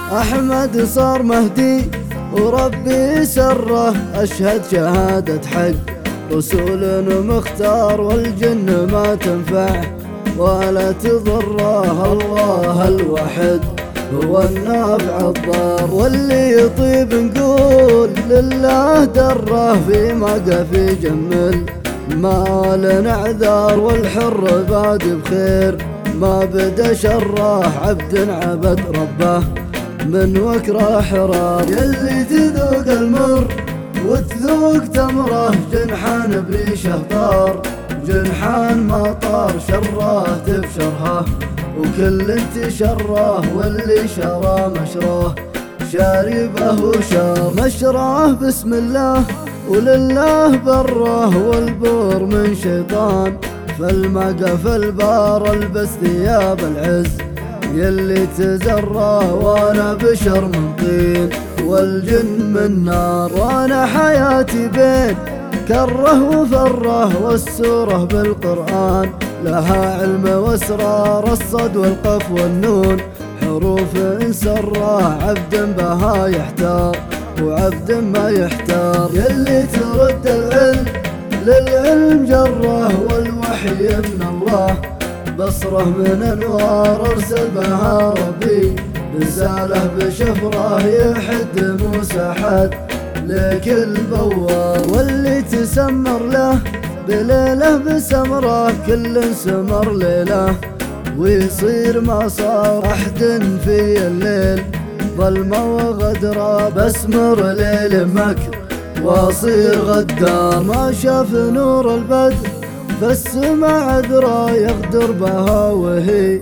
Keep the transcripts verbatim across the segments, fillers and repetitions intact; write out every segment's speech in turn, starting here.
أحمد صار مهدي وربي سره، أشهد شهادة حق رسول مختار، والجن ما تنفع ولا تضره، الله الوحد هو النافع الضار، واللي يطيب نقول لله دره، في موقف جمل ما لنا اعذار، والحر باد بخير ما بدا شره، عبد عبد ربه من وكره حرار، يلي تذوق المر وتذوق تمره، جنحان بريشه طار جنحان ما طار، شره تبشرها وكل انتشره، واللي شرى مشراه شاربه وشار، مشراه بسم الله ولله بره، والبور من شيطان فالمقف البار، البس ثياب العز يلي تزره، وانا بشر من طين والجن من نار، وانا حياتي بين كره وفره، والسوره بالقرآن لها علم واسرار، الصد والقف والنون حروف سره، عبد بها يحتار وعبد ما يحتار، يلي ترد العلم للعلم جره، والوحي من الله بصره من انوار، ارسل بها ربي رساله بشفره، يحد موسى حد لكل بوار، واللي تسمر له بليله بسمره، كل سمر ليله ويصير ما صار، احد في الليل ظلمه وغدره، بسمر ليل مكر واصير غدار، ما شاف نور البدر فالسما عذرا، يغدر بها وهي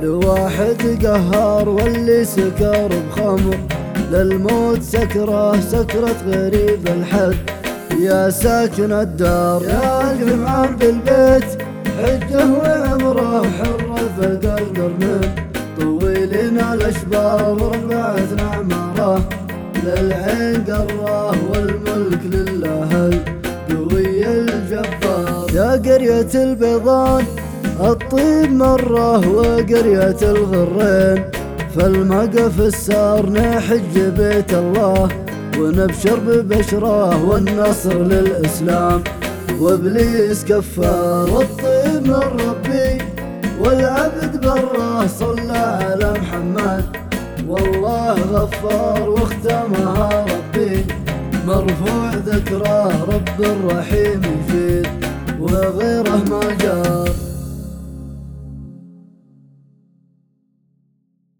لواحد قهار، واللي سكر بخمر للموت سكره، سكرة غريب الحد يا ساكن الدار، يا الجمعان بالبيت حجه وعمره، حر فقلب من طويلنا الاشبار، ربعتنا عماره للعين قراه، والملك لله القوي الجبار، يا قرية البيضان الطيب مره، وقرية الغرين فالمقف السار، نحج بيت الله ونبشر ببشره، والنصر للإسلام وابليس كفار، والطيب من ربي والعبد براه، صلى على محمد والله غفار، واختمها ربي مرفوع ذكراه، رب الرحيم يفيد وغيره ما جاء.